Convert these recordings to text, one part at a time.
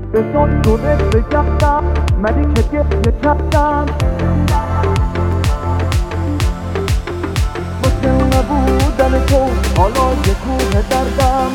بذار دورت بگردم منی که گریه کردم واسه نبودن تو حالا یه کوه دردم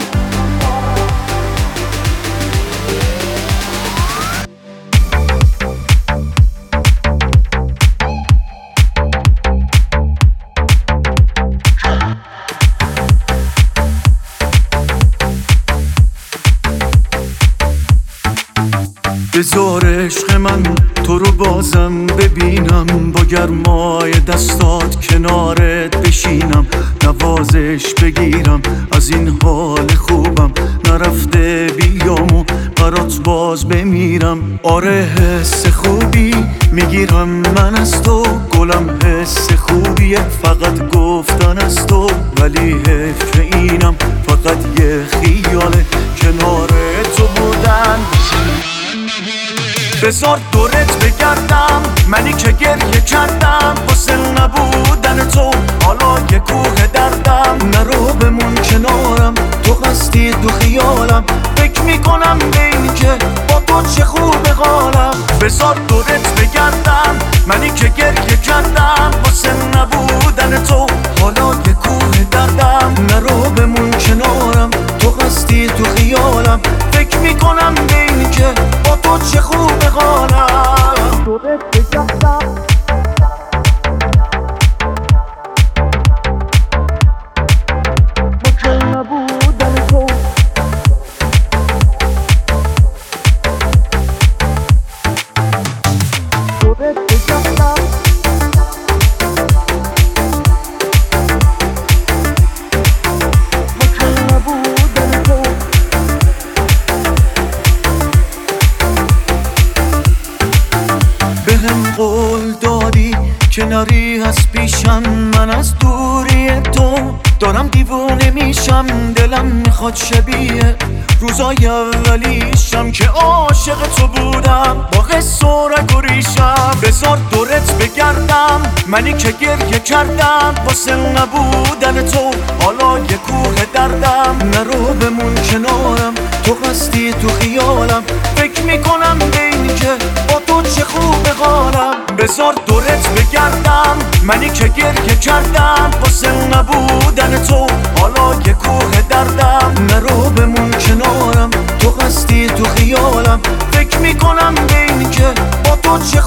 بذار عشق من تو رو بازم ببینم، با گرمای دستات کنارت بشینم، نوازش بگیرم از این حال خوبم، نرفته بیام و برات باز بمیرم. آره حس خوبی میگیرم من از تو، گلم حس خوبیه فقط گفتن از تو، ولی حیف که اینم فقط یه خیاله کنار تو بودن. بذار دورت بگردم منی که گریه کردم واسه نبودن تو حالا یه کوه دردم. نرو بمون کنارم تو هستی تو خیالم، فکر میکنم به این که با تو چه خوب حالم. بذار دورت بگردم منی که گریه کردم واسه نبودن تو حالا یه کوه دردم. نرو بمون کنارم تو هستی تو خیالم، فکر میکنم به این که با تو چه خوب حالم. دورت بگردم واسه نبودن تو دورت بگردم واسه نبودن تو بهم قول دادی که نری از پیشم، من از دوری تو دارم دیوونه میشم، دلم میخواد شبیه روزای اولیشم که عاشق تو بودم با قصه و رگ و ریشم. بذار دورت بگردم منی که گریه کردم واسه نبودن تو حالا یه کوه دردم. نرو بمون کنارم تو هستی تو خیالم، فکر میکنم به این که با تو چه خوب حالم. بذار دورت بگردم منی که گریه کردم واسه نبودن تو حالا یه کوه دردم. نرو بمون کنارم تو هستی تو خیالم، فکر میکنم به این که با تو چه